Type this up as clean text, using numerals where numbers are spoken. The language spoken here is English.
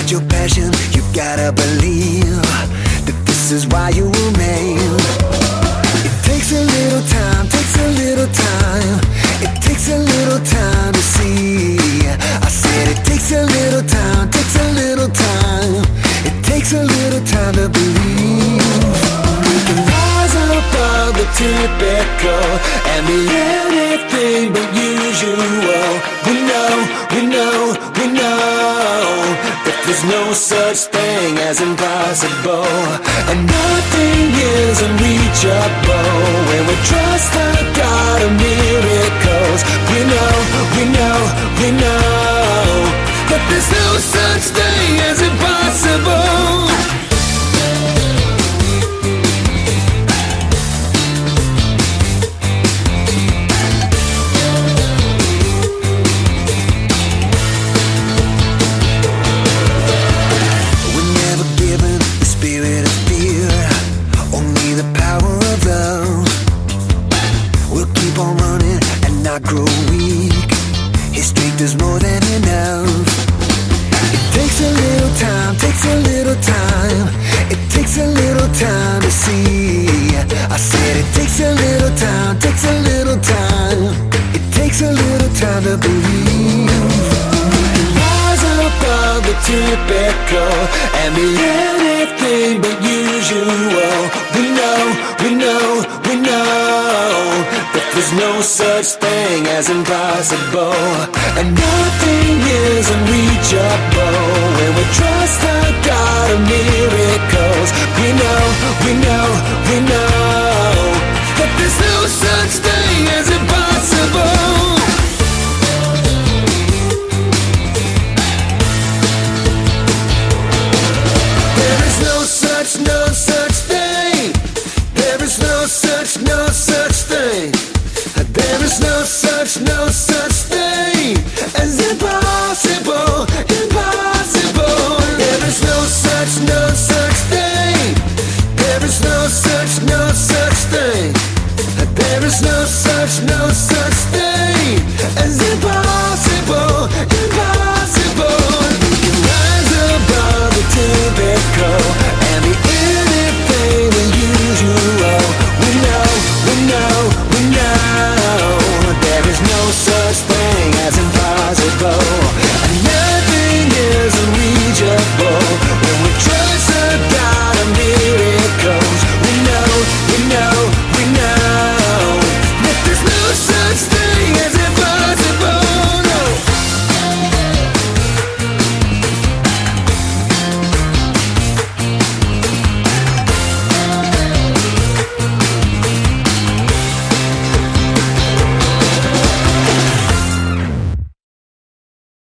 find your passion, you gotta believe that this is why you were made. It takes a little time, takes a little time. It takes a little time to see. I said it takes a little time, takes a little time. It takes a little time to believe. We can rise above the typical and be anything but usual. We know, we know, we know that there's no such thing as impossible, and nothing is unreachable when we trust the God of miracles. We know, we know, we know that there's no such thing as impossible. Grow weak, His strength is more than enough. It takes a little time, takes a little time. It takes a little time to see. I said it takes a little time, takes a little time. It takes a little time to believe. Rise above the typical and be anything but usual. We know, we know, we know that there's no such thing as impossible, and nothing is unreachable when we trust the God of miracles. We know, we know, we know